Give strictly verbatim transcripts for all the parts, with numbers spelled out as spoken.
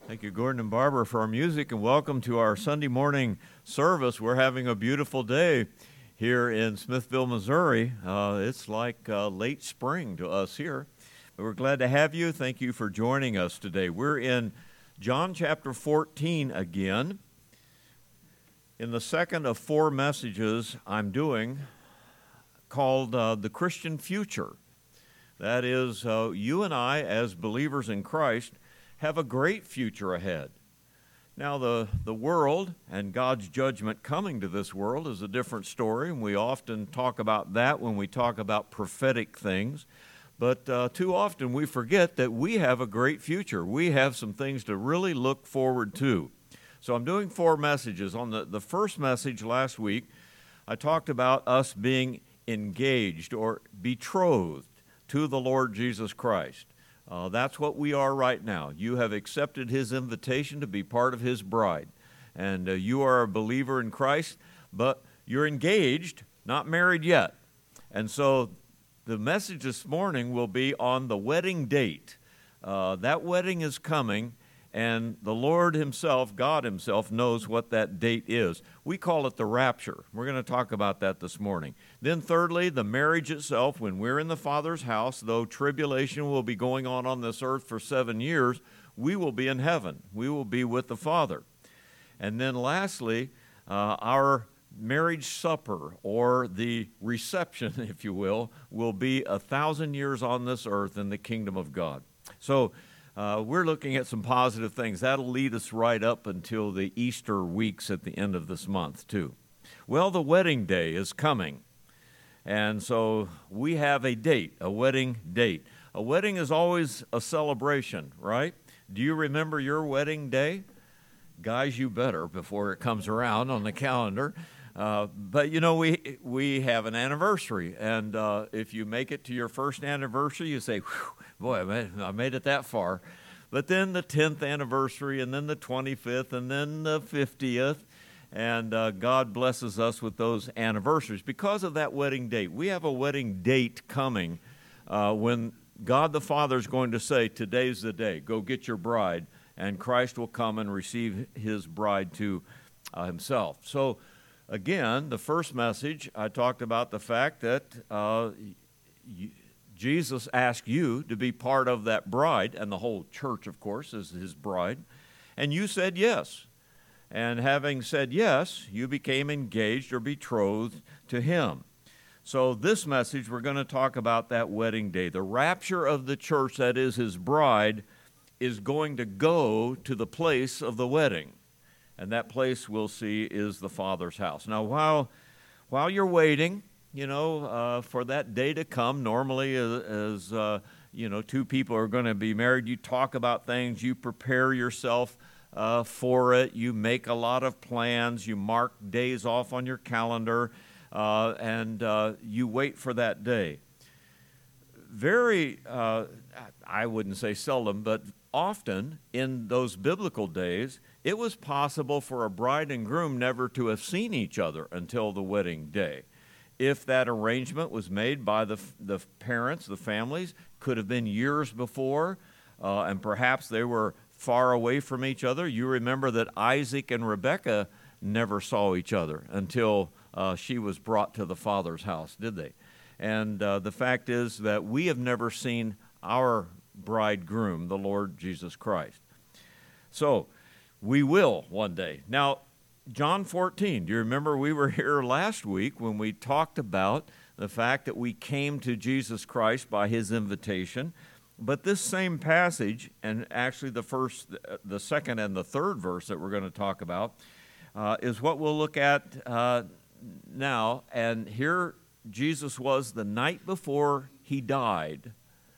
Thank you, Gordon and Barbara, for our music, and welcome to our Sunday morning service. We're having a beautiful day here in Smithville, Missouri. Uh, it's like uh, late spring to us here, but we're glad to have you. Thank you for joining us today. We're in John chapter fourteen again. In the second of four messages I'm doing called uh, The Christian Future. That is, uh, you and I, as believers in Christ, have a great future ahead. Now, the, the world and God's judgment coming to this world is a different story, and we often talk about that when we talk about prophetic things. But uh, too often we forget that we have a great future. We have some things to really look forward to. So I'm doing four messages. On the, the first message last week, I talked about us being engaged or betrothed to the Lord Jesus Christ. Uh, that's what we are right now. You have accepted His invitation to be part of His bride. And uh, you are a believer in Christ, but you're engaged, not married yet. And so the message this morning will be on the wedding date. Uh, that wedding is coming, and the Lord Himself, God Himself, knows what that date is. We call it the rapture. We're going to talk about that this morning. Then thirdly, the marriage itself. When we're in the Father's house, though tribulation will be going on on this earth for seven years, we will be in heaven. We will be with the Father. And then lastly, uh, our marriage supper, or the reception, if you will, will be a thousand years on this earth in the kingdom of God. So, Uh, we're looking at some positive things. That'll lead us right up until the Easter weeks at the end of this month, too. Well, the wedding day is coming, and so we have a date, a wedding date. A wedding is always a celebration, right? Do you remember your wedding day? Guys, you better before it comes around on the calendar. Uh, but, you know, we we have an anniversary, and uh, if you make it to your first anniversary, you say, whew, boy, I made, I made it that far. But then the tenth anniversary, and then the twenty-fifth, and then the fiftieth, and uh, God blesses us with those anniversaries. Because of that wedding date, we have a wedding date coming uh, when God the Father is going to say, today's the day, go get your bride, and Christ will come and receive His bride to uh, Himself. So, again, the first message, I talked about the fact that uh, you, Jesus asked you to be part of that bride, and the whole church, of course, is His bride, and you said yes. And having said yes, you became engaged or betrothed to Him. So this message, we're going to talk about that wedding day. The rapture of the church, that is His bride, is going to go to the place of the wedding. And that place, we'll see, is the Father's house. Now, while while you're waiting, you know, uh, for that day to come, normally as, as uh, you know, two people are going to be married, you talk about things, you prepare yourself uh, for it, you make a lot of plans, you mark days off on your calendar, uh, and uh, you wait for that day. Very, uh, I wouldn't say seldom, but often in those biblical days, it was possible for a bride and groom never to have seen each other until the wedding day. If that arrangement was made by the the parents, the families, could have been years before, uh, and perhaps they were far away from each other. You remember that Isaac and Rebekah never saw each other until uh, she was brought to the Father's house, did they? And uh, the fact is that we have never seen our bridegroom, the Lord Jesus Christ. So, we will one day. Now, John fourteen, do you remember we were here last week when we talked about the fact that we came to Jesus Christ by His invitation? But this same passage, and actually the first, the second and the third verse that we're going to talk about, uh, is what we'll look at uh, now. And here Jesus was the night before He died,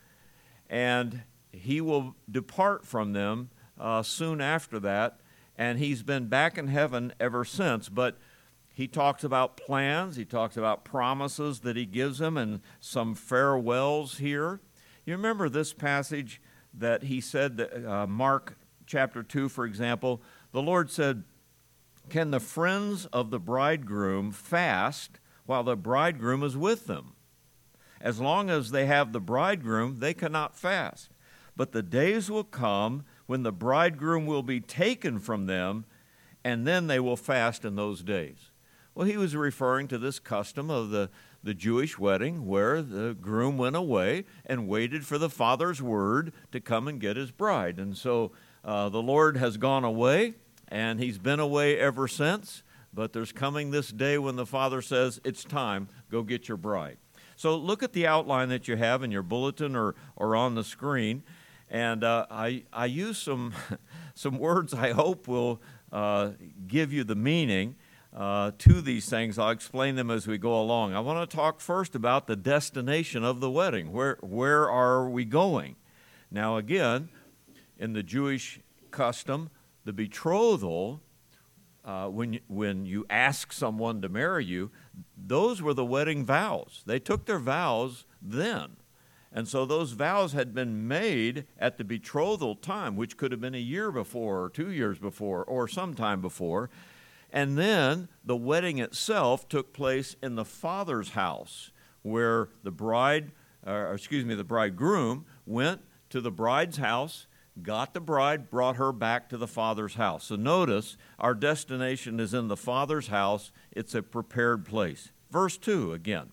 and He will depart from them uh, soon after that, and He's been back in heaven ever since. But He talks about plans, He talks about promises that He gives them, and some farewells here. You remember this passage that He said, that, uh, Mark chapter two, for example, the Lord said, "Can the friends of the bridegroom fast while the bridegroom is with them? As long as they have the bridegroom, they cannot fast. But the days will come when the bridegroom will be taken from them, and then they will fast in those days. Well, he was referring to this custom of the, the Jewish wedding where the groom went away and waited for the father's word to come and get his bride. And so uh, the Lord has gone away, and he's been away ever since, but there's coming this day when the Father says, it's time, go get your bride. So look at the outline that you have in your bulletin or, or on the screen, and uh, I, I use some, some words I hope will uh, give you the meaning uh, to these things. I'll explain them as we go along. I want to talk first about the destination of the wedding. Where, where are we going? Now again, in the Jewish custom, the betrothal, Uh, when, you, when you ask someone to marry you, those were the wedding vows. They took their vows then. And so those vows had been made at the betrothal time, which could have been a year before or two years before or sometime before. And then the wedding itself took place in the father's house, where the bride, or excuse me, the bridegroom went to the bride's house, got the bride, brought her back to the father's house. So notice, our destination is in the father's house. It's a prepared place. Verse two again.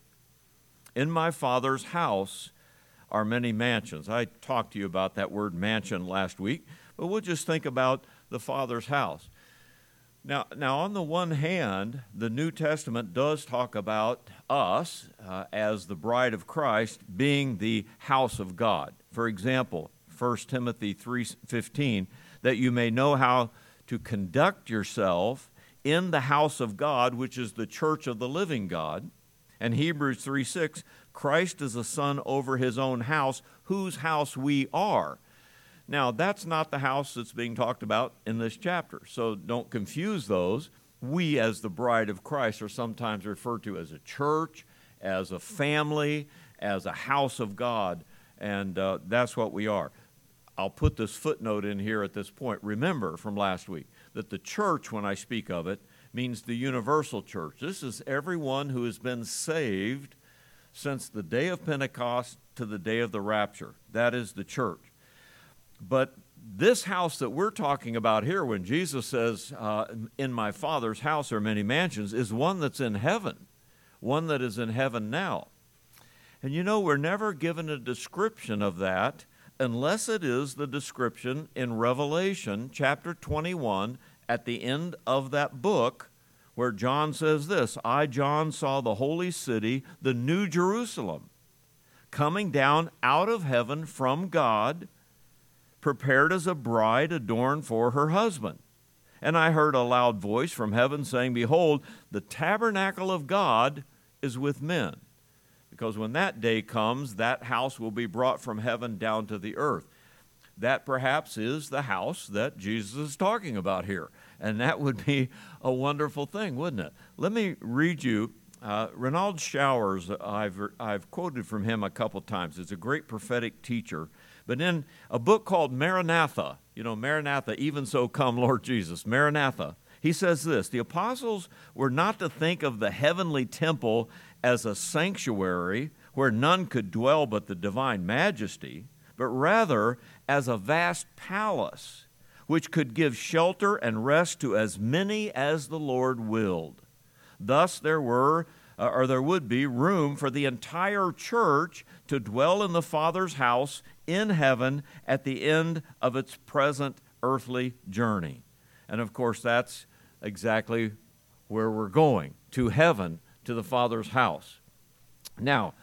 In my father's house are many mansions. I talked to you about that word mansion last week, but we'll just think about the father's house. Now, now on the one hand, the New Testament does talk about us uh, as the bride of Christ being the house of God. For example, First Timothy three fifteen, that you may know how to conduct yourself in the house of God, which is the church of the living God. And Hebrews three six, Christ is a son over his own house, whose house we are. Now, that's not the house that's being talked about in this chapter, so don't confuse those. We, as the bride of Christ, are sometimes referred to as a church, as a family, as a house of God, and uh, that's what we are. I'll put this footnote in here at this point. Remember from last week that the church, when I speak of it, means the universal church. This is everyone who has been saved since the day of Pentecost to the day of the rapture. That is the church. But this house that we're talking about here, when Jesus says, uh, in my Father's house are many mansions, is one that's in heaven, one that is in heaven now. And you know, we're never given a description of that unless it is the description in Revelation chapter twenty-one at the end of that book, where John says this, I, John, saw the holy city, the new Jerusalem, coming down out of heaven from God, prepared as a bride adorned for her husband. And I heard a loud voice from heaven saying, behold, the tabernacle of God is with men. Because when that day comes, that house will be brought from heaven down to the earth. That perhaps is the house that Jesus is talking about here. And that would be a wonderful thing, wouldn't it? Let me read you, uh, Renald Showers, I've, I've quoted from him a couple times. It's a great prophetic teacher. But in a book called Maranatha, you know, Maranatha, even so come Lord Jesus, Maranatha, he says this, the apostles were not to think of the heavenly temple as a sanctuary where none could dwell but the divine majesty, but rather as a vast palace which could give shelter and rest to as many as the Lord willed. Thus there were, uh, or there would be, room for the entire church to dwell in the Father's house in heaven at the end of its present earthly journey. And of course, that's exactly where we're going, to heaven, to the Father's house. Now,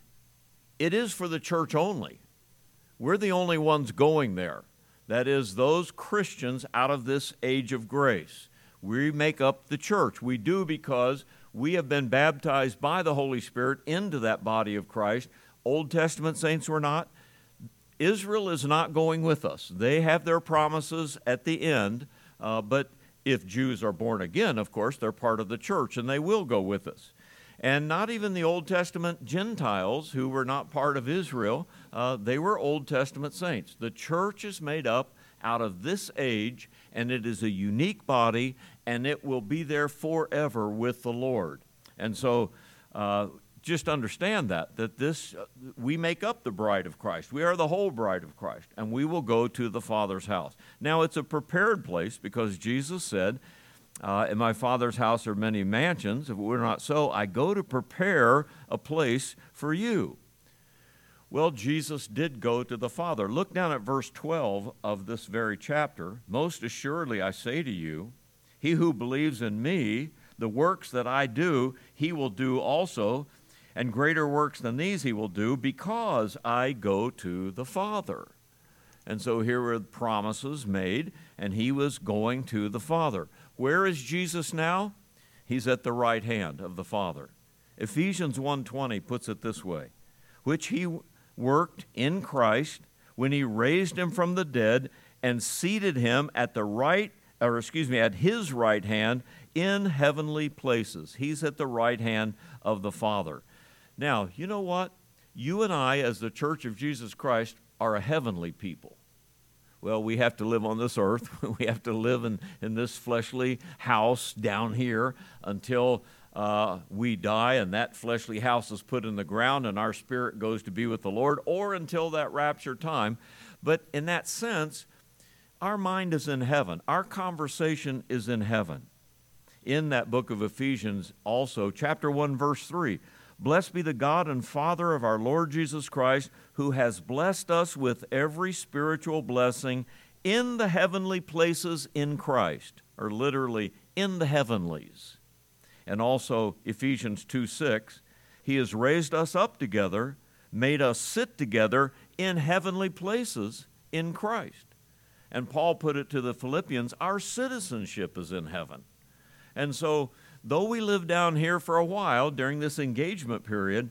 it is for the church only. We're the only ones going there. That is, those Christians out of this age of grace. We make up the church. We do because we have been baptized by the Holy Spirit into that body of Christ. Old Testament saints were not. Israel is not going with us. They have their promises at the end, uh, but if Jews are born again, of course, they're part of the church, and they will go with us. And not even the Old Testament Gentiles, who were not part of Israel, uh, they were Old Testament saints. The church is made up out of this age, and it is a unique body, and it will be there forever with the Lord. And so uh, just understand that, that this, uh, we make up the bride of Christ. We are the whole bride of Christ, and we will go to the Father's house. Now, it's a prepared place because Jesus said, uh, in my Father's house are many mansions. If it were not so, I go to prepare a place for you. Well, Jesus did go to the Father. Look down at verse twelve of this very chapter. Most assuredly, I say to you, he who believes in me, the works that I do, he will do also, and greater works than these he will do, because I go to the Father. And so here were promises made, and he was going to the Father. Where is Jesus now? He's at the right hand of the Father. Ephesians one twenty puts it this way, which he worked in Christ when he raised him from the dead and seated him at the right, or excuse me, at his right hand in heavenly places. He's at the right hand of the Father. Now, you know what? You and I, as the Church of Jesus Christ, are a heavenly people. Well, we have to live on this earth. We have to live in, in this fleshly house down here until uh, we die and that fleshly house is put in the ground and our spirit goes to be with the Lord, or until that rapture time. But in that sense, our mind is in heaven. Our conversation is in heaven. In that book of Ephesians also, chapter one, verse three, blessed be the God and Father of our Lord Jesus Christ, who has blessed us with every spiritual blessing in the heavenly places in Christ, or literally in the heavenlies. And also Ephesians two six, he has raised us up together, made us sit together in heavenly places in Christ. And Paul put it to the Philippians, our citizenship is in heaven. And so, though we live down here for a while during this engagement period,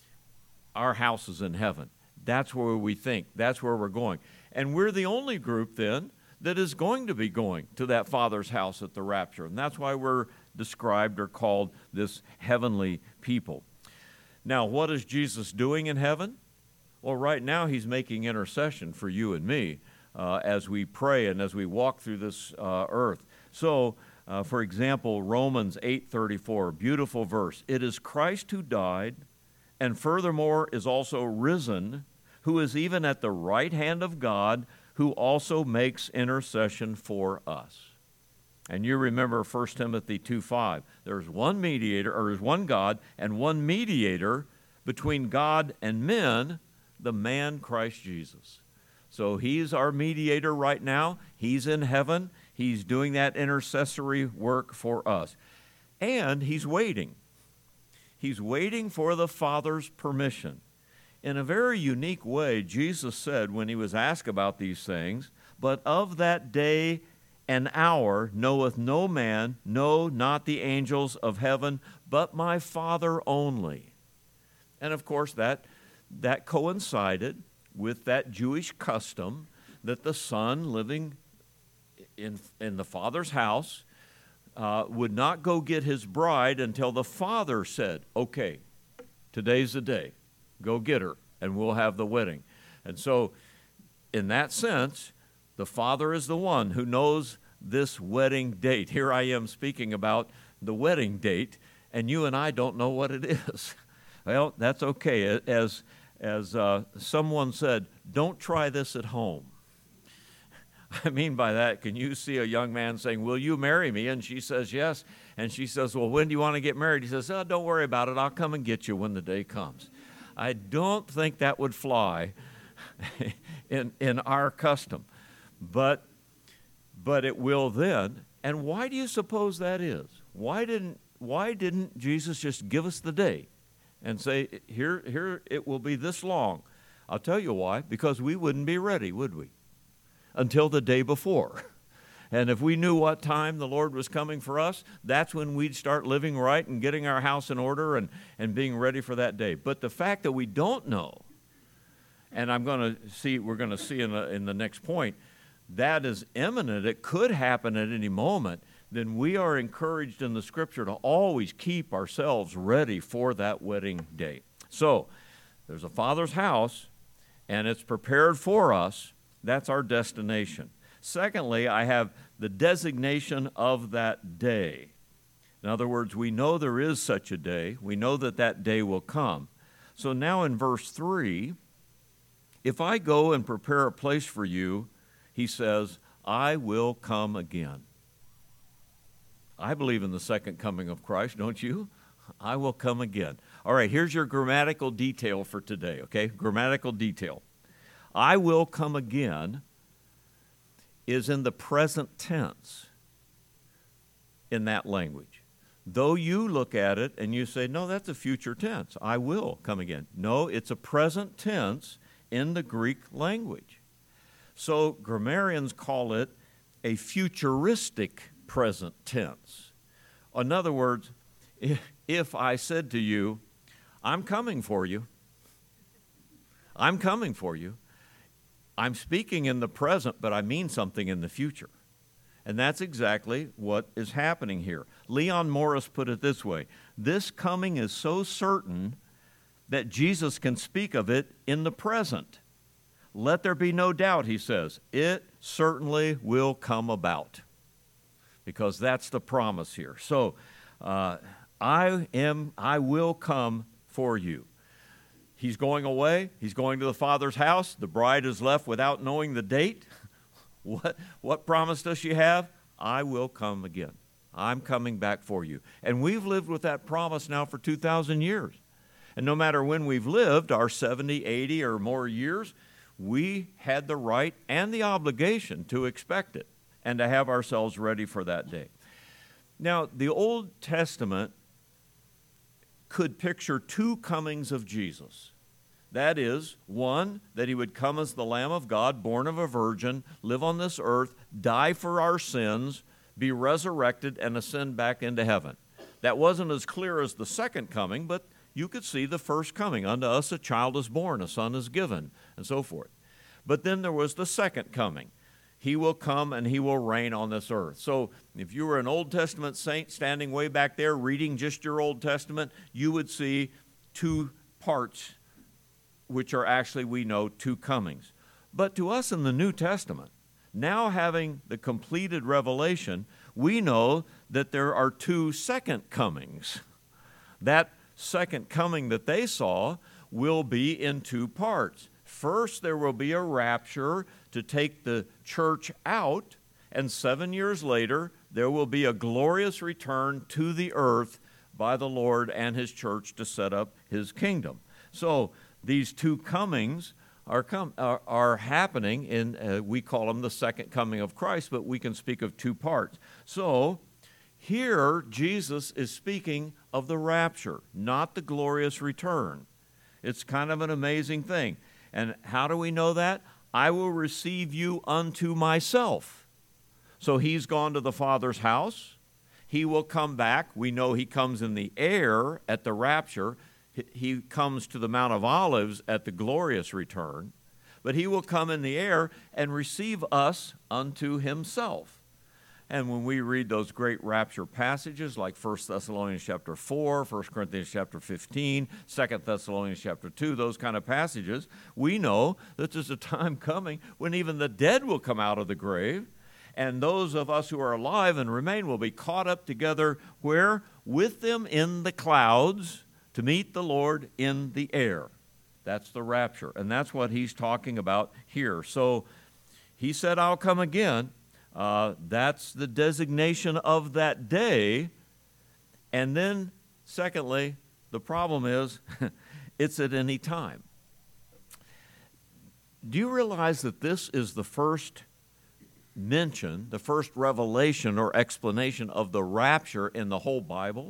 our house is in heaven. That's where we think. That's where we're going. And we're the only group then that is going to be going to that Father's house at the rapture. And that's why we're described or called this heavenly people. Now, what is Jesus doing in heaven? Well, right now he's making intercession for you and me uh, as we pray and as we walk through this uh, earth. So, Uh, for example, Romans eight thirty-four, beautiful verse. It is Christ who died, and furthermore is also risen, who is even at the right hand of God, who also makes intercession for us. And you remember First Timothy two five. There's one mediator, or there's one God, and one mediator between God and men, the man Christ Jesus. So he's our mediator right now. He's in heaven. He's doing that intercessory work for us. And he's waiting. He's waiting for the Father's permission. In a very unique way, Jesus said when he was asked about these things, but of that day and hour knoweth no man, no, not the angels of heaven, but my Father only. And of course, that, that coincided with that Jewish custom that the son living in, in the Father's house uh, would not go get his bride until the Father said, okay, today's the day. Go get her, and we'll have the wedding. And so, in that sense, the Father is the one who knows this wedding date. Here I am speaking about the wedding date, and you and I don't know what it is. Well, that's okay. As, as uh, someone said, don't try this at home. I mean by that, can you see a young man saying, will you marry me? And she says, yes. And she says, well, when do you want to get married? He says, oh, don't worry about it. I'll come and get you when the day comes. I don't think that would fly in, in our custom. But, but it will then. And why do you suppose that is? Why didn't, why didn't Jesus just give us the day and say, here, here it will be this long? I'll tell you why. Because we wouldn't be ready, would we? Until the day before. And if we knew what time the Lord was coming for us, that's when we'd start living right and getting our house in order and, and being ready for that day. But the fact that we don't know, and I'm going to see, we're going to see in the, in the next point, that is imminent, it could happen at any moment, then we are encouraged in the Scripture to always keep ourselves ready for that wedding day. So, there's a Father's house, and it's prepared for us. That's our destination. Secondly, I have the designation of that day. In other words, we know there is such a day. We know that that day will come. So now in verse three, if I go and prepare a place for you, he says, I will come again. I believe in the second coming of Christ, don't you? I will come again. All right, here's your grammatical detail for today, okay? Grammatical detail. I will come again is in the present tense in that language. Though you look at it and you say, no, that's a future tense. I will come again. No, it's a present tense in the Greek language. So grammarians call it a futuristic present tense. In other words, if, if I said to you, I'm coming for you, I'm coming for you, I'm speaking in the present, but I mean something in the future. And that's exactly what is happening here. Leon Morris put it this way: this coming is so certain that Jesus can speak of it in the present. Let there be no doubt, he says, it certainly will come about. Because that's the promise here. So, uh, I am, I will come for you. He's going away. He's going to the Father's house. The bride is left without knowing the date. What, what promise does she have? I will come again. I'm coming back for you. And we've lived with that promise now for two thousand years. And no matter when we've lived, our seventy, eighty, or more years, we had the right and the obligation to expect it and to have ourselves ready for that day. Now, the Old Testament could picture two comings of Jesus. That is, one, that he would come as the Lamb of God, born of a virgin, live on this earth, die for our sins, be resurrected, and ascend back into heaven. That wasn't as clear as the second coming, but you could see the first coming. Unto us a child is born, a son is given, and so forth. But then there was the second coming. He will come and he will reign on this earth. So if you were an Old Testament saint standing way back there reading just your Old Testament, you would see two parts, which are actually, we know, two comings. But to us in the New Testament, now having the completed revelation, we know that there are two second comings. That second coming that they saw will be in two parts. First, there will be a rapture to take the church out, and seven years later, there will be a glorious return to the earth by the Lord and his church to set up his kingdom. So these two comings are com- are, are happening in, uh, we call them the second coming of Christ, but we can speak of two parts. So here, Jesus is speaking of the rapture, not the glorious return. It's kind of an amazing thing. And how do we know that? I will receive you unto myself. So he's gone to the Father's house. He will come back. We know he comes in the air at the rapture. He comes to the Mount of Olives at the glorious return. But he will come in the air and receive us unto himself. And when we read those great rapture passages like First Thessalonians chapter four, First Corinthians chapter fifteen, Second Thessalonians chapter two, those kind of passages, we know that there's a time coming when even the dead will come out of the grave, and those of us who are alive and remain will be caught up together where? With them in the clouds to meet the Lord in the air. That's the rapture, and that's what he's talking about here. So he said, I'll come again. Uh, that's the designation of that day. And then, secondly, the problem is it's at any time. Do you realize that this is the first mention, the first revelation or explanation of the rapture in the whole Bible?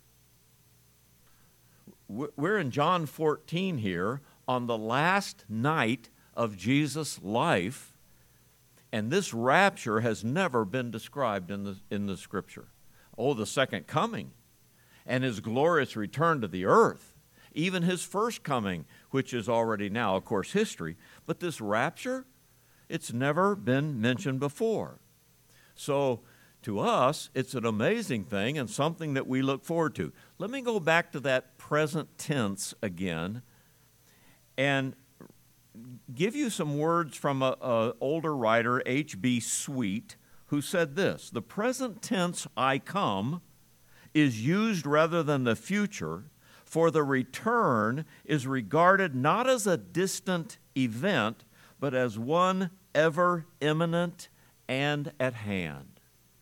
We're in John fourteen here on the last night of Jesus' life. And this rapture has never been described in the, in the Scripture. Oh, the second coming and his glorious return to the earth, even his first coming, which is already now, of course, history. But this rapture, it's never been mentioned before. So to us, it's an amazing thing and something that we look forward to. Let me go back to that present tense again and give you some words from an older writer, H B Sweet, who said this: the present tense I come is used rather than the future, for the return is regarded not as a distant event, but as one ever imminent and at hand.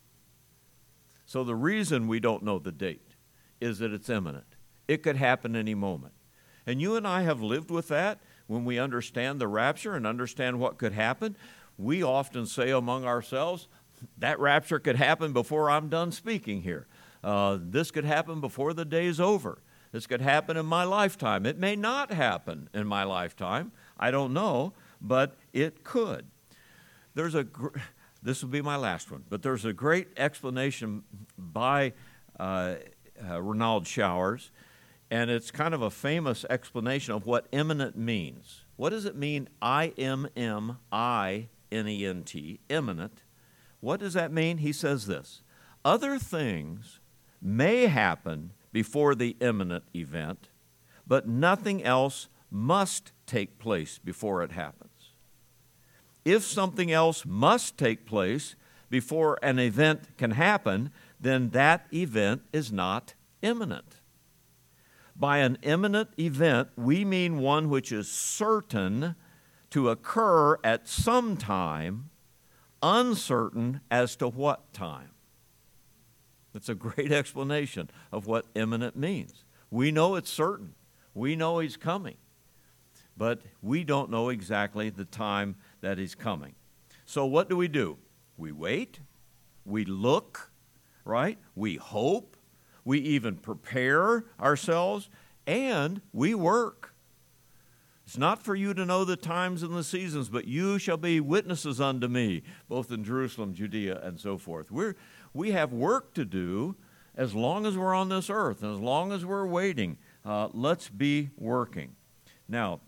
So the reason we don't know the date is that it's imminent. It could happen any moment. And you and I have lived with that. When we understand the rapture and understand what could happen, we often say among ourselves, that rapture could happen before I'm done speaking here. Uh, this could happen before the day's over. This could happen in my lifetime. It may not happen in my lifetime. I don't know, but it could. There's a, gr- this will be my last one, but there's a great explanation by uh, uh, Renald Showers, and it's kind of a famous explanation of what imminent means. What does it mean, I M M I N E N T, imminent? What does that mean? He says this: other things may happen before the imminent event, but nothing else must take place before it happens. If something else must take place before an event can happen, then that event is not imminent. By an imminent event, we mean one which is certain to occur at some time, uncertain as to what time. It's a great explanation of what imminent means. We know it's certain. We know he's coming. But we don't know exactly the time that he's coming. So what do we do? We wait. We look, right? We hope. We even prepare ourselves, and we work. It's not for you to know the times and the seasons, but you shall be witnesses unto me, both in Jerusalem, Judea, and so forth. We're, we have work to do as long as we're on this earth, and as long as we're waiting. Uh, let's be working. Now,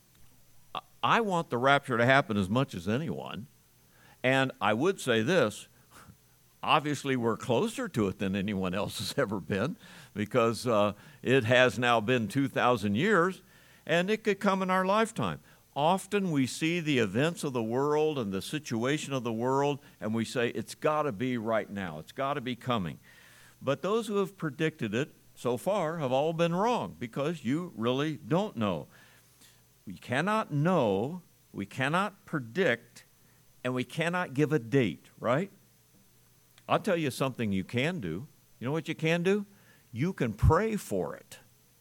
I want the rapture to happen as much as anyone, and I would say this: obviously, we're closer to it than anyone else has ever been, because uh, it has now been two thousand years, and it could come in our lifetime. Often we see the events of the world and the situation of the world, and we say, it's got to be right now. It's got to be coming. But those who have predicted it so far have all been wrong, because you really don't know. We cannot know, we cannot predict, and we cannot give a date, right? I'll tell you something you can do. You know what you can do? You can pray for it.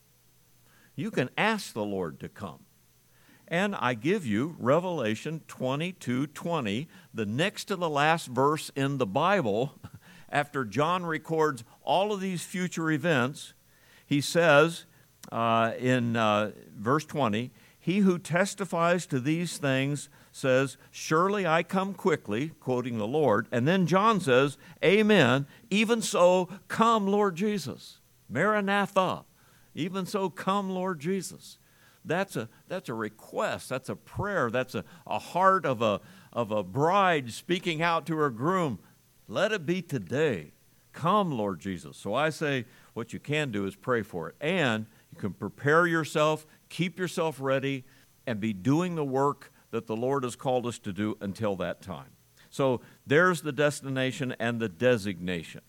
You can ask the Lord to come. And I give you Revelation twenty-two twenty, the next to the last verse in the Bible. After John records all of these future events, he says uh, in uh, verse twenty, he who testifies to these things says, surely I come quickly, quoting the Lord. And then John says, amen, even so, come, Lord Jesus. Maranatha, even so, come, Lord Jesus. That's a, that's a request, that's a prayer, that's a, a heart of a, of a bride speaking out to her groom. Let it be today. Come, Lord Jesus. So I say what you can do is pray for it. And you can prepare yourself, keep yourself ready, and be doing the work that the Lord has called us to do until that time. So there's the destination and the designation.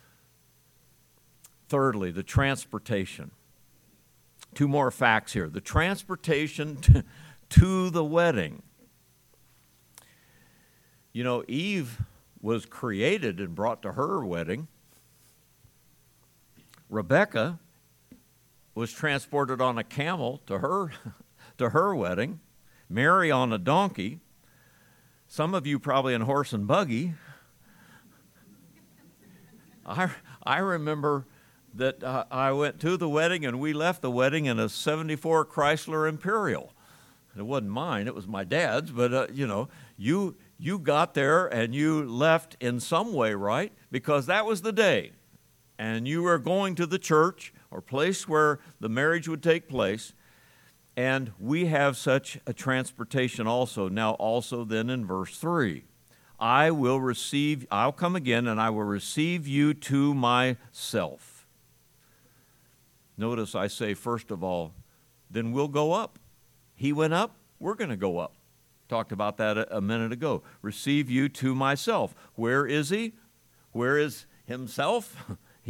Thirdly, the transportation. Two more facts here. The transportation to, to the wedding. You know, Eve was created and brought to her wedding. Rebecca was transported on a camel to her, to her wedding. Mary on a donkey. Some of you probably in horse and buggy. I, I remember that uh, I went to the wedding and we left the wedding in a seventy-four Chrysler Imperial. It wasn't mine, it was my dad's, but uh, you know, you, you got there and you left in some way, right? Because that was the day. And you were going to the church or place where the marriage would take place. And we have such a transportation also. Now also then in verse three, I will receive, I'll come again and I will receive you to myself. Notice I say, first of all, then we'll go up. He went up, we're going to go up. Talked about that a, a minute ago. Receive you to myself. Where is he? Where is himself?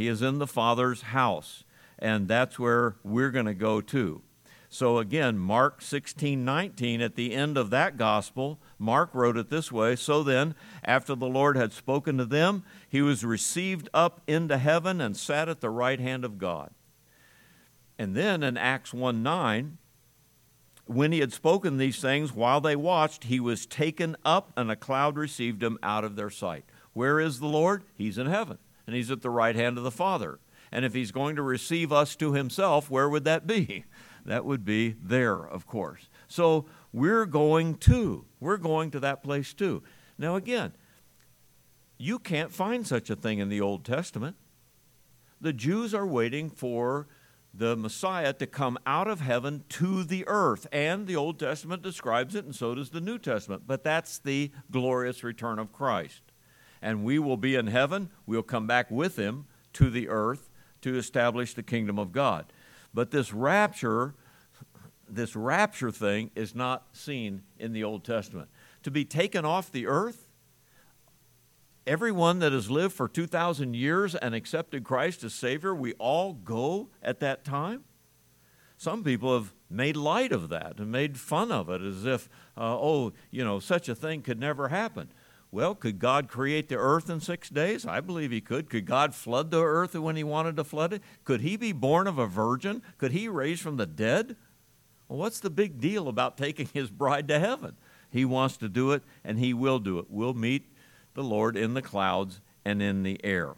He is in the Father's house, and that's where we're going to go to. So again, Mark sixteen nineteen, at the end of that gospel, Mark wrote it this way, "So then, after the Lord had spoken to them, he was received up into heaven and sat at the right hand of God." And then in Acts one nine, when he had spoken these things, while they watched, he was taken up, and a cloud received him out of their sight. Where is the Lord? He's in heaven, and he's at the right hand of the Father. And if he's going to receive us to himself, where would that be? That would be there, of course. So we're going to. We're going to that place too. Now again, you can't find such a thing in the Old Testament. The Jews are waiting for the Messiah to come out of heaven to the earth. And the Old Testament describes it, and so does the New Testament. But that's the glorious return of Christ. And we will be in heaven. We'll come back with him to the earth to establish the kingdom of God. But this rapture, this rapture thing is not seen in the Old Testament. To be taken off the earth, everyone that has lived for two thousand years and accepted Christ as Savior, we all go at that time. Some people have made light of that and made fun of it as if, uh, oh, you know, such a thing could never happen. Well, could God create the earth in six days? I believe he could. Could God flood the earth when he wanted to flood it? Could he be born of a virgin? Could he raise from the dead? Well, what's the big deal about taking his bride to heaven? He wants to do it, and he will do it. We'll meet the Lord in the clouds and in the air.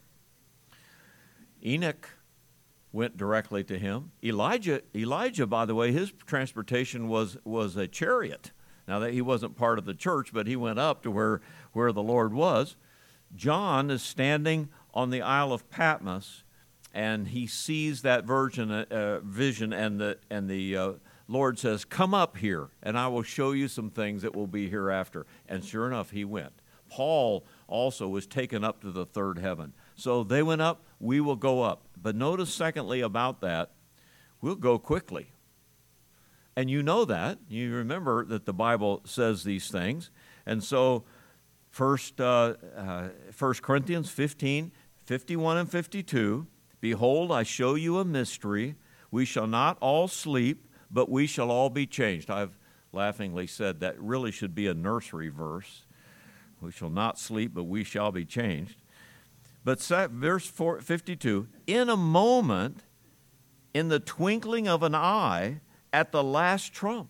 Enoch went directly to him. Elijah, Elijah, by the way, his transportation was, was a chariot. Now, that he wasn't part of the church, but he went up to where, where the Lord was. John is standing on the Isle of Patmos, and he sees that virgin, uh, vision, and the, and the uh, Lord says, "Come up here, and I will show you some things that will be hereafter." And sure enough, he went. Paul also was taken up to the third heaven. So they went up, we will go up. But notice, secondly, about that, we'll go quickly. And you know that. You remember that the Bible says these things. And so First, uh, uh, First Corinthians fifteen, fifty-one and fifty-two, "Behold, I show you a mystery. We shall not all sleep, but we shall all be changed." I've laughingly said that really should be a nursery verse. We shall not sleep, but we shall be changed. But verse fifty-two, "In a moment, in the twinkling of an eye, at the last trump."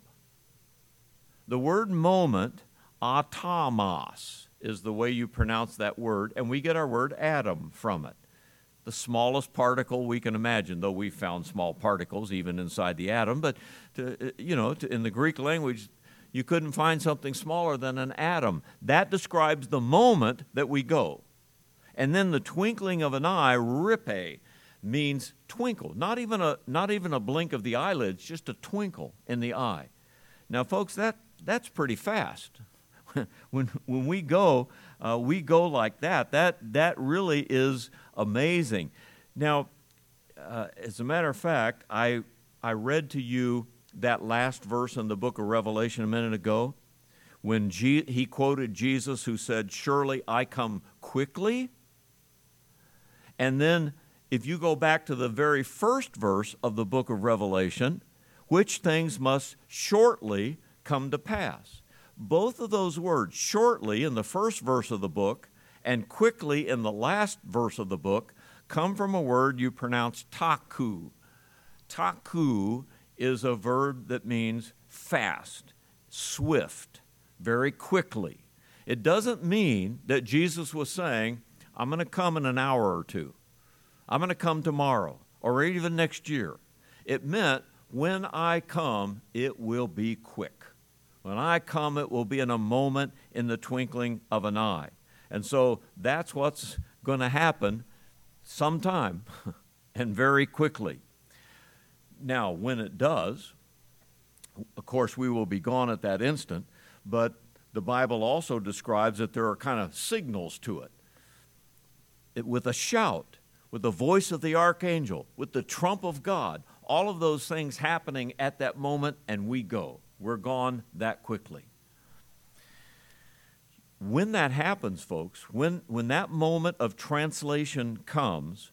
The word moment, atomos, is the way you pronounce that word, and we get our word atom from it. The smallest particle we can imagine, though we found small particles even inside the atom. But, to, you know, to, in the Greek language, you couldn't find something smaller than an atom. That describes the moment that we go. And then the twinkling of an eye, ripe, means twinkle. Not even a, not even a blink of the eyelids, just a twinkle in the eye. Now, folks, that, that's pretty fast. when, when we go, uh, we go like that. That, that really is amazing. Now, uh, as a matter of fact, I, I read to you that last verse in the book of Revelation a minute ago, when G- he quoted Jesus, who said, "Surely I come quickly." And then if you go back to the very first verse of the book of Revelation, "which things must shortly come to pass." Both of those words, shortly in the first verse of the book and quickly in the last verse of the book, come from a word you pronounce taku. Taku is a verb that means fast, swift, very quickly. It doesn't mean that Jesus was saying, "I'm going to come in an hour or two. I'm going to come tomorrow or even next year." It meant, when I come, it will be quick. When I come, it will be in a moment, in the twinkling of an eye. And so that's what's going to happen sometime and very quickly. Now, when it does, of course, we will be gone at that instant, but the Bible also describes that there are kind of signals to it. It with a shout, with the voice of the archangel, with the trump of God, all of those things happening at that moment, and we go. We're gone that quickly. When that happens, folks, when, when that moment of translation comes,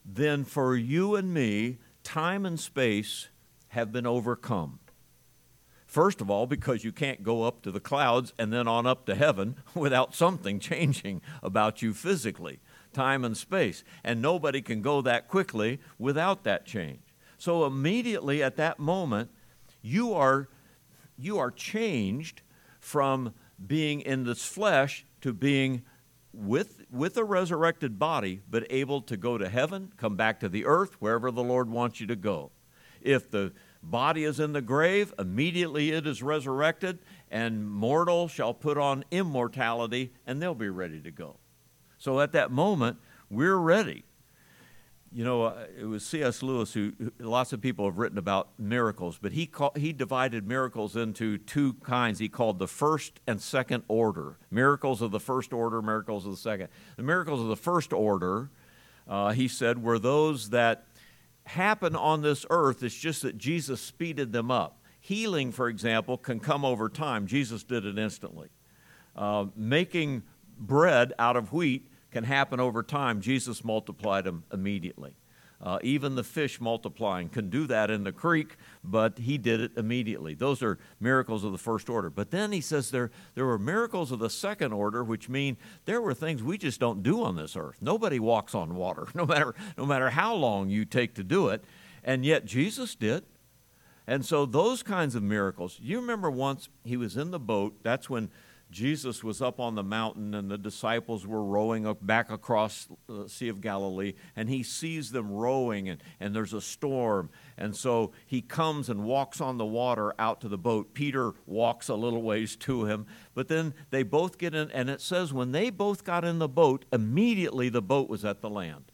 then for you and me, time and space have been overcome. First of all, because you can't go up to the clouds and then on up to heaven without something changing about you physically, time and space. And nobody can go that quickly without that change. So immediately at that moment, you are, you are changed from being in this flesh to being with, with a resurrected body, but able to go to heaven, come back to the earth, wherever the Lord wants you to go. If the body is in the grave, immediately it is resurrected, and mortal shall put on immortality, and they'll be ready to go. So at that moment, we're ready. You know, it was C S Lewis who, lots of people have written about miracles, but he call, he divided miracles into two kinds. He called the first and second order. Miracles of the first order, miracles of the second. The miracles of the first order, uh, he said, were those that happen on this earth. It's just that Jesus speeded them up. Healing, for example, can come over time. Jesus did it instantly. Uh, making bread out of wheat can happen over time. Jesus multiplied them immediately. Uh, even the fish multiplying can do that in the creek, but he did it immediately. Those are miracles of the first order. But then he says there, there were miracles of the second order, which mean there were things we just don't do on this earth. Nobody walks on water, no matter, no matter how long you take to do it, and yet Jesus did. And so those kinds of miracles, you remember once he was in the boat, that's when Jesus was up on the mountain and the disciples were rowing back across the Sea of Galilee, and he sees them rowing, and, and there's a storm. And so he comes and walks on the water out to the boat. Peter walks a little ways to him, but then they both get in, and it says when they both got in the boat, immediately the boat was at the land.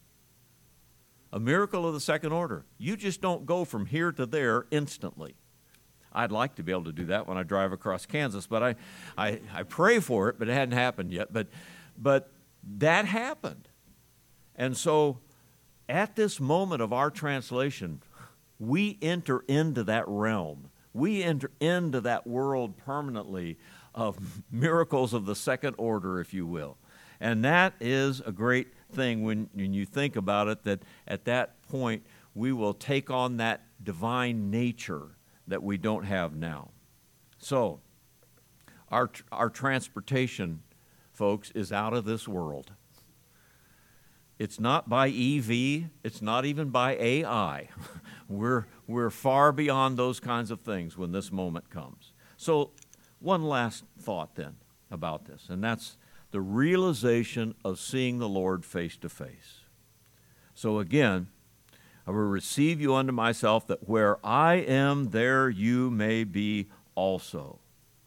A miracle of the second order. You just don't go from here to there instantly. I'd like to be able to do that when I drive across Kansas, but I, I, I pray for it, but it hadn't happened yet. But, but that happened. And so at this moment of our translation, we enter into that realm. We enter into that world permanently of miracles of the second order, if you will. And that is a great thing when, when you think about it, that at that point we will take on that divine nature that we don't have now. So, our our transportation, folks, is out of this world. It's not by E V, it's not even by A I. We're we're far beyond those kinds of things when this moment comes. So, one last thought then about this, and that's the realization of seeing the Lord face to face. So again, I will receive you unto myself, that where I am, there you may be also.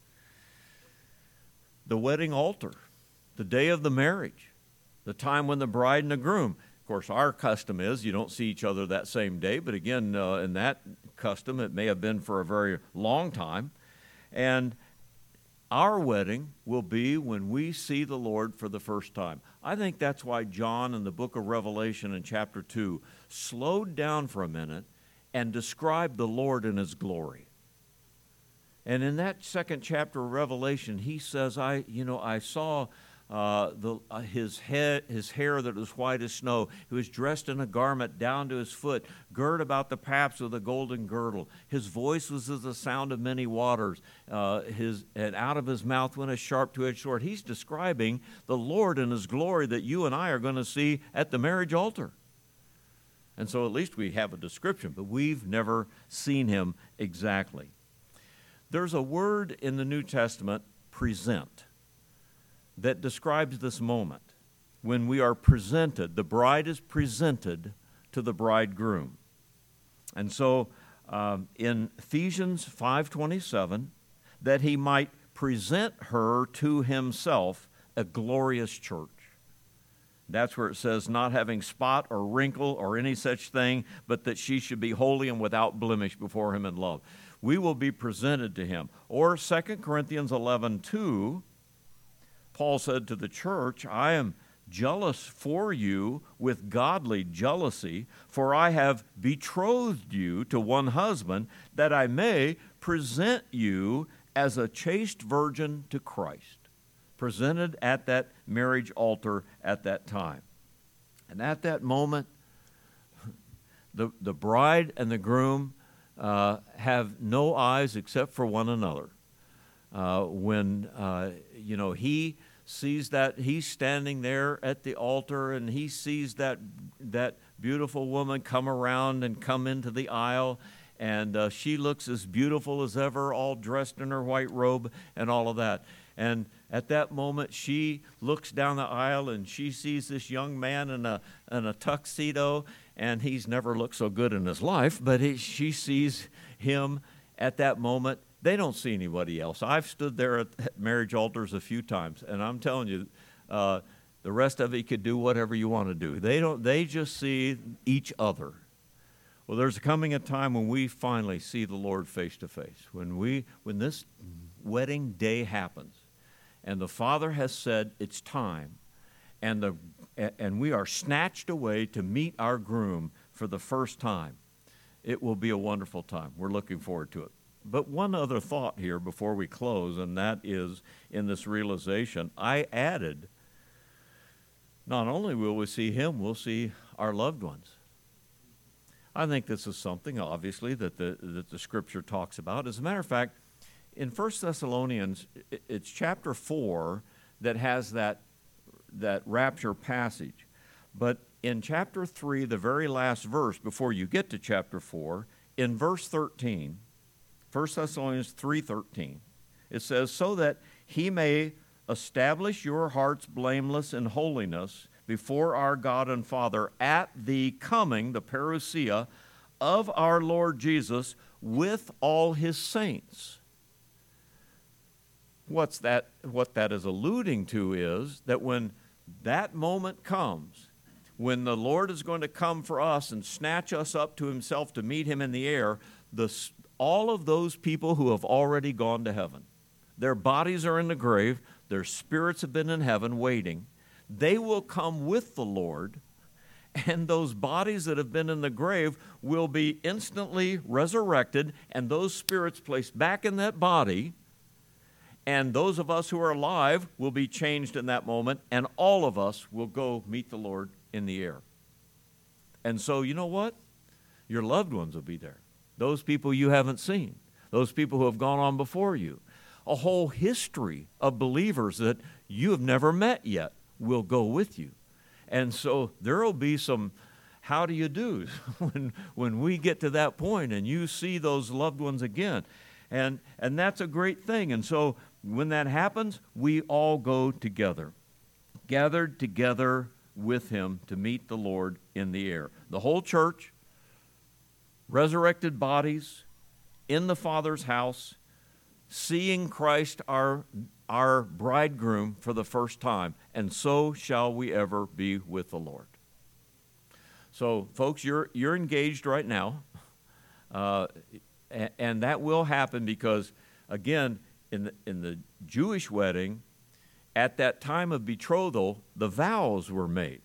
The wedding altar, the day of the marriage, the time when the bride and the groom. Of course, our custom is you don't see each other that same day, but again, uh, in that custom, it may have been for a very long time. And our wedding will be when we see the Lord for the first time. I think that's why John in the book of Revelation in chapter two slowed down for a minute and described the Lord in his glory. And in that second chapter of Revelation, he says, I, you know, I saw uh, the, uh, his head, his hair that was white as snow. He was dressed in a garment down to his foot, girt about the paps with a golden girdle. His voice was as the sound of many waters. Uh, his and out of his mouth went a sharp two-edged sword. He's describing the Lord in his glory that you and I are going to see at the marriage altar. And so at least we have a description, but we've never seen him exactly. There's a word in the New Testament, present, that describes this moment when we are presented. The bride is presented to the bridegroom. And so um, in Ephesians five twenty-seven, that he might present her to himself a glorious church. That's where it says, not having spot or wrinkle or any such thing, but that she should be holy and without blemish before him in love. We will be presented to him. Or Second Corinthians eleven two, Paul said to the church, I am jealous for you with godly jealousy, for I have betrothed you to one husband, that I may present you as a chaste virgin to Christ. Presented at that marriage altar at that time. And at that moment, the, the bride and the groom uh, have no eyes except for one another. Uh, when, uh, you know, he sees that, he's standing there at the altar, and he sees that that beautiful woman come around and come into the aisle, and uh, she looks as beautiful as ever, all dressed in her white robe and all of that. And at that moment, she looks down the aisle, and she sees this young man in a in a tuxedo, and he's never looked so good in his life, but he, she sees him at that moment. They don't see anybody else. I've stood there at marriage altars a few times, and I'm telling you, uh, the rest of it could do whatever you want to do. They don't. They just see each other. Well, there's coming a time when we finally see the Lord face to face. When we, when this wedding day happens, and the Father has said it's time, and the and we are snatched away to meet our groom for the first time. It will be a wonderful time. We're looking forward to it. But one other thought here before we close, and that is in this realization, I added, not only will we see him, we'll see our loved ones. I think this is something, obviously, that the, that the Scripture talks about. As a matter of fact, in First Thessalonians, it's chapter four that has that, that rapture passage. But in chapter three, the very last verse, before you get to chapter four, in verse thirteen, First Thessalonians three thirteen, it says, so that he may establish your hearts blameless in holiness before our God and Father at the coming, the parousia, of our Lord Jesus with all his saints. What's that? What that is alluding to is that when that moment comes, when the Lord is going to come for us and snatch us up to himself to meet him in the air, the all of those people who have already gone to heaven, their bodies are in the grave, their spirits have been in heaven waiting, they will come with the Lord, and those bodies that have been in the grave will be instantly resurrected, and those spirits placed back in that body, and those of us who are alive will be changed in that moment, and all of us will go meet the Lord in the air. And so, you know what? Your loved ones will be there. Those people you haven't seen, those people who have gone on before you, a whole history of believers that you have never met yet will go with you. And so there will be some how do you do's when, when we get to that point and you see those loved ones again. And, and that's a great thing. And so when that happens, we all go together, gathered together with him to meet the Lord in the air. The whole church, resurrected bodies in the Father's house, seeing Christ our, our bridegroom for the first time, and so shall we ever be with the Lord. So, folks, you're, you're engaged right now, uh, and, and that will happen because, again, in the, in the Jewish wedding, at that time of betrothal, the vows were made.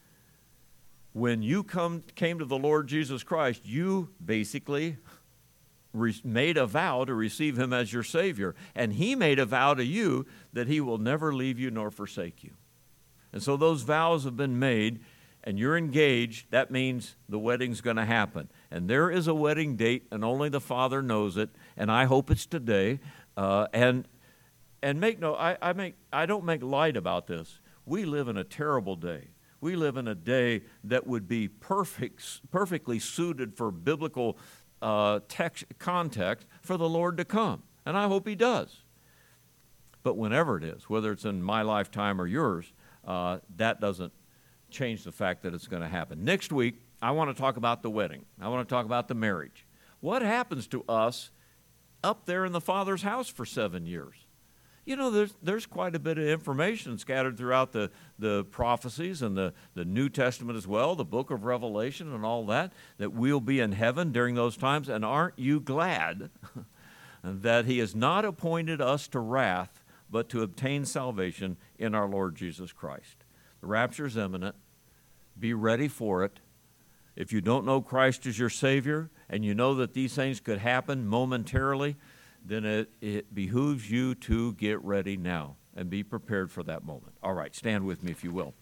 When you come came to the Lord Jesus Christ, you basically re- made a vow to receive him as your Savior. And he made a vow to you that he will never leave you nor forsake you. And so those vows have been made, and you're engaged. That means the wedding's going to happen. And there is a wedding date, and only the Father knows it, and I hope it's today. Uh, and and make no, I, I make I don't make light about this. We live in a terrible day. We live in a day that would be perfect, perfectly suited for biblical uh, text, context for the Lord to come. And I hope he does. But whenever it is, whether it's in my lifetime or yours, uh, that doesn't change the fact that it's going to happen. Next week, I want to talk about the wedding. I want to talk about the marriage. What happens to us up there in the Father's house for seven years? You know, there's there's quite a bit of information scattered throughout the, the prophecies and the, the New Testament as well, the book of Revelation and all that, that we'll be in heaven during those times. And aren't you glad that he has not appointed us to wrath, but to obtain salvation in our Lord Jesus Christ? The rapture is imminent. Be ready for it. If you don't know Christ as your Savior, and you know that these things could happen momentarily, then it, it behooves you to get ready now and be prepared for that moment. All right, stand with me if you will.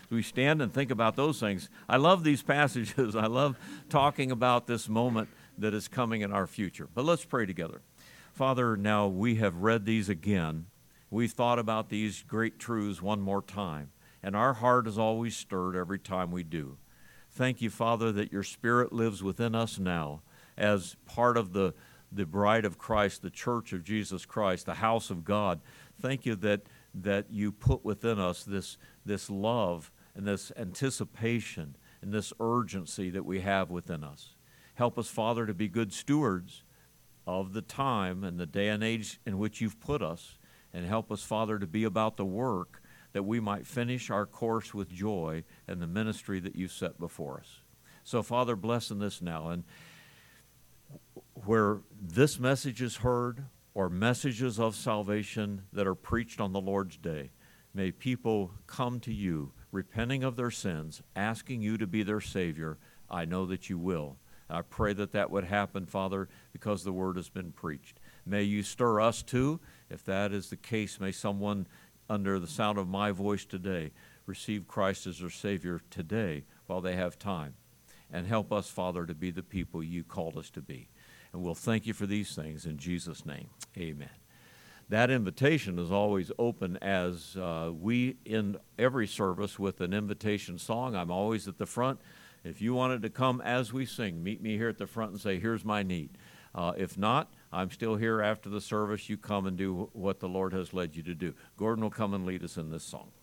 As we stand and think about those things, I love these passages. I love talking about this moment that is coming in our future. But let's pray together. Father, now we have read these again. We've thought about these great truths one more time, and our heart is always stirred every time we do. Thank you, Father, that your Spirit lives within us now as part of the, the bride of Christ, the church of Jesus Christ, the house of God. Thank you that, that you put within us this, this love and this anticipation and this urgency that we have within us. Help us, Father, to be good stewards of the time and the day and age in which you've put us, and help us, Father, to be about the work that we might finish our course with joy and the ministry that you've set before us. So, Father, bless in this now, and where this message is heard or messages of salvation that are preached on the Lord's day, may people come to you repenting of their sins, asking you to be their Savior. I know that you will. I pray that that would happen, Father, because the word has been preached. May you stir us too. If that is the case, may someone under the sound of my voice today receive Christ as their Savior today while they have time. And help us, Father, to be the people you called us to be. And we'll thank you for these things in Jesus' name. Amen. That invitation is always open as uh, we end every service with an invitation song. I'm always at the front. If you wanted to come as we sing, meet me here at the front and say, here's my need. Uh, if not, I'm still here after the service. You come and do what the Lord has led you to do. Gordon will come and lead us in this song.